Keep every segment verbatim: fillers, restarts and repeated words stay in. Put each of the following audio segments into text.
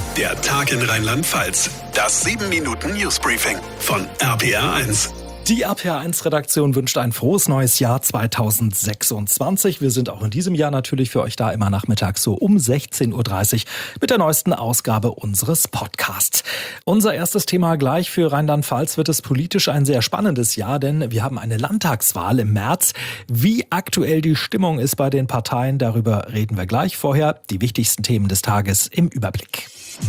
Der Tag in Rheinland-Pfalz. Das sieben Minuten Newsbriefing von R P R eins. Die R P R eins Redaktion wünscht ein frohes neues Jahr zweitausendsechsundzwanzig. Wir sind auch in diesem Jahr natürlich für euch da immer nachmittags so um sechzehn Uhr dreißig mit der neuesten Ausgabe unseres Podcasts. Unser erstes Thema gleich: Für Rheinland-Pfalz wird es politisch ein sehr spannendes Jahr, denn wir haben eine Landtagswahl im März. Wie aktuell die Stimmung ist bei den Parteien, darüber reden wir gleich. Vorher die wichtigsten Themen des Tages im Überblick.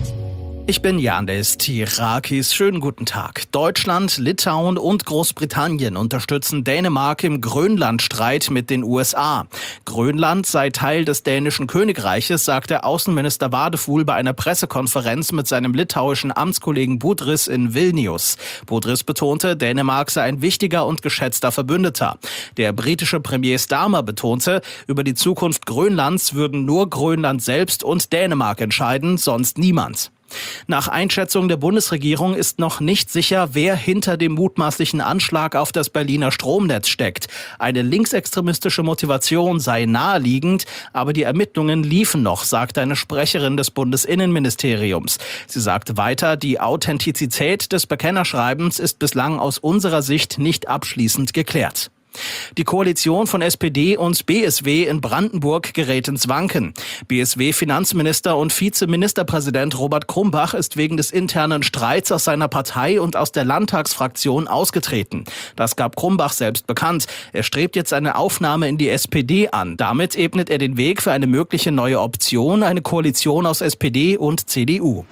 Ich bin Yannis Tirakis. Schönen guten Tag. Deutschland, Litauen und Großbritannien unterstützen Dänemark im Grönlandstreit mit den U S A. Grönland sei Teil des dänischen Königreiches, sagte Außenminister Wadefuhl bei einer Pressekonferenz mit seinem litauischen Amtskollegen Budris in Vilnius. Budris betonte, Dänemark sei ein wichtiger und geschätzter Verbündeter. Der britische Premier Starmer betonte, über die Zukunft Grönlands würden nur Grönland selbst und Dänemark entscheiden, sonst niemand. Nach Einschätzung der Bundesregierung ist noch nicht sicher, wer hinter dem mutmaßlichen Anschlag auf das Berliner Stromnetz steckt. Eine linksextremistische Motivation sei naheliegend, aber die Ermittlungen liefen noch, sagt eine Sprecherin des Bundesinnenministeriums. Sie sagt weiter, die Authentizität des Bekennerschreibens ist bislang aus unserer Sicht nicht abschließend geklärt. Die Koalition von S P D und B S W in Brandenburg gerät ins Wanken. B S W-Finanzminister und Vizeministerpräsident Robert Krumbach ist wegen des internen Streits aus seiner Partei und aus der Landtagsfraktion ausgetreten. Das gab Krumbach selbst bekannt. Er strebt jetzt eine Aufnahme in die S P D an. Damit ebnet er den Weg für eine mögliche neue Option, eine Koalition aus S P D und C D U.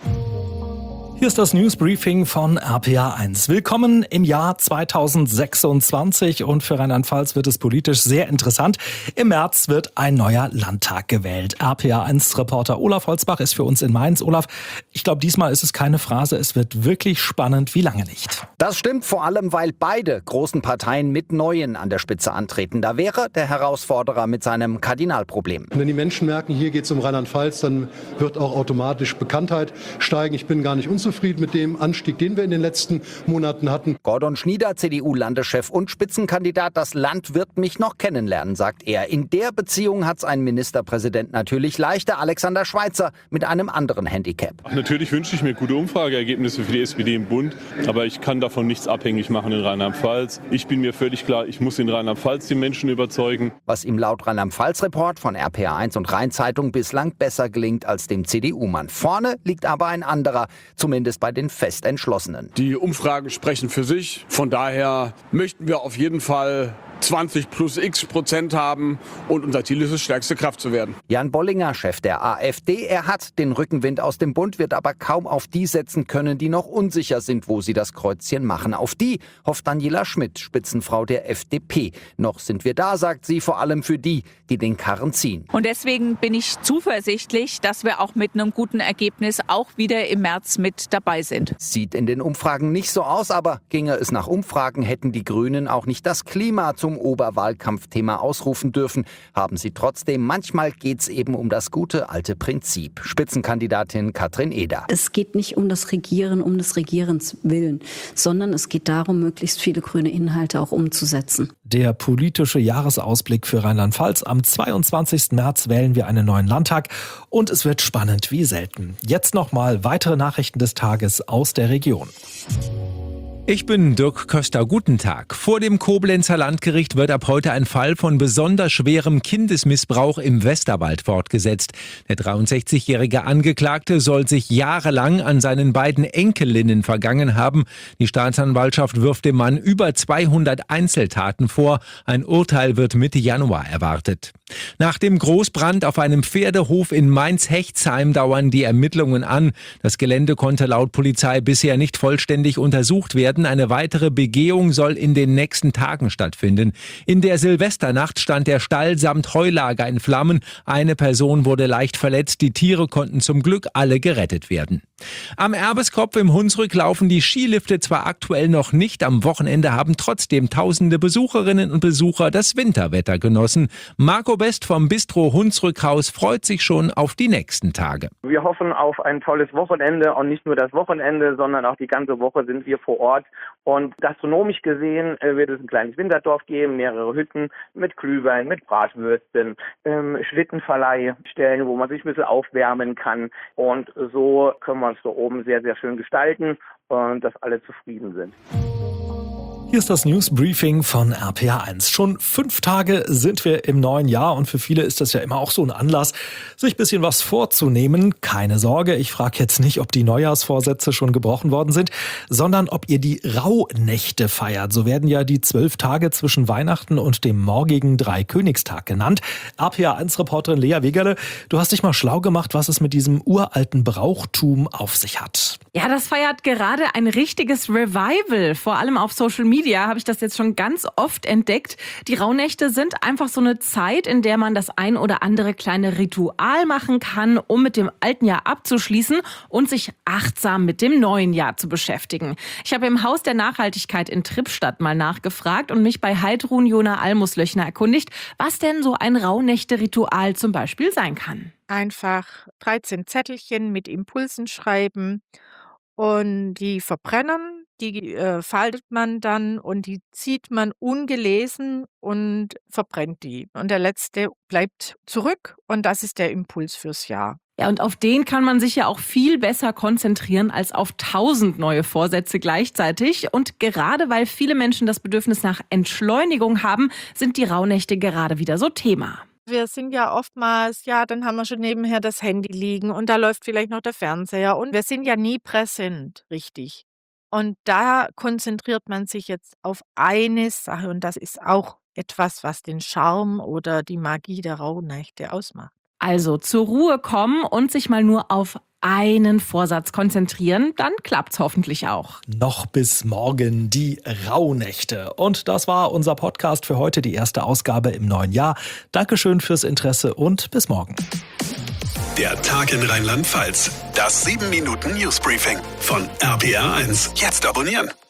Hier ist das Newsbriefing von R P R eins. Willkommen im Jahr zweitausendsechsundzwanzig und für Rheinland-Pfalz wird es politisch sehr interessant. Im März wird ein neuer Landtag gewählt. R P R eins Reporter Olaf Holzbach ist für uns in Mainz. Olaf, ich glaube, diesmal ist es keine Phrase, es wird wirklich spannend wie lange nicht. Das stimmt vor allem, weil beide großen Parteien mit Neuen an der Spitze antreten. Da wäre der Herausforderer mit seinem Kardinalproblem. Wenn die Menschen merken, hier geht es um Rheinland-Pfalz, dann wird auch automatisch Bekanntheit steigen. Ich bin gar nicht unzufrieden mit dem Anstieg, den wir in den letzten Monaten hatten. Gordon Schnieder, C D U-Landeschef und Spitzenkandidat, das Land wird mich noch kennenlernen, sagt er. In der Beziehung hat es ein Ministerpräsident natürlich leichter, Alexander Schweitzer, mit einem anderen Handicap. Natürlich wünsche ich mir gute Umfrageergebnisse für die S P D im Bund, aber ich kann davon nichts abhängig machen in Rheinland-Pfalz. Ich bin mir völlig klar, ich muss in Rheinland-Pfalz die Menschen überzeugen. Was ihm laut Rheinland-Pfalz-Report von R P R eins und Rhein-Zeitung bislang besser gelingt als dem C D U-Mann. Vorne liegt aber ein anderer, zumindest bei den Festentschlossenen. Die Umfragen sprechen für sich. Von daher möchten wir auf jeden Fall zwanzig plus x Prozent haben und unser Ziel ist es, stärkste Kraft zu werden. Jan Bollinger, Chef der AfD, er hat den Rückenwind aus dem Bund, wird aber kaum auf die setzen können, die noch unsicher sind, wo sie das Kreuzchen machen. Auf die hofft Daniela Schmidt, Spitzenfrau der F D P. Noch sind wir da, sagt sie, vor allem für die, die den Karren ziehen. Und deswegen bin ich zuversichtlich, dass wir auch mit einem guten Ergebnis auch wieder im März mit dabei sind. Sieht in den Umfragen nicht so aus, aber ginge es nach Umfragen, hätten die Grünen auch nicht das Klima zum Oberwahlkampfthema ausrufen dürfen, haben sie trotzdem. Manchmal geht's eben um das gute alte Prinzip. Spitzenkandidatin Katrin Eder. Es geht nicht um das Regieren, um des Regierens willen, sondern es geht darum, möglichst viele grüne Inhalte auch umzusetzen. Der politische Jahresausblick für Rheinland-Pfalz. Am zweiundzwanzigsten März wählen wir einen neuen Landtag und es wird spannend wie selten. Jetzt nochmal weitere Nachrichten des Tages aus der Region. Ich bin Dirk Köster. Guten Tag. Vor dem Koblenzer Landgericht wird ab heute ein Fall von besonders schwerem Kindesmissbrauch im Westerwald fortgesetzt. Der dreiundsechzigjährige Angeklagte soll sich jahrelang an seinen beiden Enkelinnen vergangen haben. Die Staatsanwaltschaft wirft dem Mann über zweihundert Einzeltaten vor. Ein Urteil wird Mitte Januar erwartet. Nach dem Großbrand auf einem Pferdehof in Mainz-Hechtsheim dauern die Ermittlungen an. Das Gelände konnte laut Polizei bisher nicht vollständig untersucht werden. Eine weitere Begehung soll in den nächsten Tagen stattfinden. In der Silvesternacht stand der Stall samt Heulager in Flammen. Eine Person wurde leicht verletzt. Die Tiere konnten zum Glück alle gerettet werden. Am Erbeskopf im Hunsrück laufen die Skilifte zwar aktuell noch nicht, am Wochenende haben trotzdem tausende Besucherinnen und Besucher das Winterwetter genossen. Marco Best vom Bistro Hunsrückhaus freut sich schon auf die nächsten Tage. Wir hoffen auf ein tolles Wochenende und nicht nur das Wochenende, sondern auch die ganze Woche sind wir vor Ort. Und gastronomisch gesehen wird es ein kleines Winterdorf geben, mehrere Hütten mit Glühwein, mit Bratwürsten, ähm, Schlittenverleihstellen, wo man sich ein bisschen aufwärmen kann. Und so können wir uns da oben sehr, sehr schön gestalten und dass alle zufrieden sind. Hier ist das News-Briefing von R P R eins. Schon fünf Tage sind wir im neuen Jahr und für viele ist das ja immer auch so ein Anlass, sich ein bisschen was vorzunehmen. Keine Sorge, ich frage jetzt nicht, ob die Neujahrsvorsätze schon gebrochen worden sind, sondern ob ihr die Rauhnächte feiert. So werden ja die zwölf Tage zwischen Weihnachten und dem morgigen Dreikönigstag genannt. R P R eins-Reporterin Lea Wegerle, du hast dich mal schlau gemacht, was es mit diesem uralten Brauchtum auf sich hat. Ja, das feiert gerade ein richtiges Revival. Vor allem auf Social Media habe ich das jetzt schon ganz oft entdeckt. Die Rauhnächte sind einfach so eine Zeit, in der man das ein oder andere kleine Ritual machen kann, um mit dem alten Jahr abzuschließen und sich achtsam mit dem neuen Jahr zu beschäftigen. Ich habe im Haus der Nachhaltigkeit in Trippstadt mal nachgefragt und mich bei Heidrun Jona Almuslöchner erkundigt, was denn so ein Rauhnächte-Ritual zum Beispiel sein kann. Einfach dreizehn Zettelchen mit Impulsen schreiben und die verbrennen, die äh, faltet man dann und die zieht man ungelesen und verbrennt die. Und der letzte bleibt zurück und das ist der Impuls fürs Jahr. Ja, und auf den kann man sich ja auch viel besser konzentrieren als auf tausend neue Vorsätze gleichzeitig. Und gerade weil viele Menschen das Bedürfnis nach Entschleunigung haben, sind die Rauhnächte gerade wieder so Thema. Wir sind ja oftmals, ja, dann haben wir schon nebenher das Handy liegen und da läuft vielleicht noch der Fernseher und wir sind ja nie präsent, richtig. Und da konzentriert man sich jetzt auf eine Sache und das ist auch etwas, was den Charme oder die Magie der Rauhnächte ausmacht. Also zur Ruhe kommen und sich mal nur auf einen Vorsatz konzentrieren, dann klappt's hoffentlich auch. Noch bis morgen die Rauhnächte. Und das war unser Podcast für heute, die erste Ausgabe im neuen Jahr. Dankeschön fürs Interesse und bis morgen. Der Tag in Rheinland-Pfalz. Das sieben Minuten News Briefing von R P R eins. Jetzt abonnieren.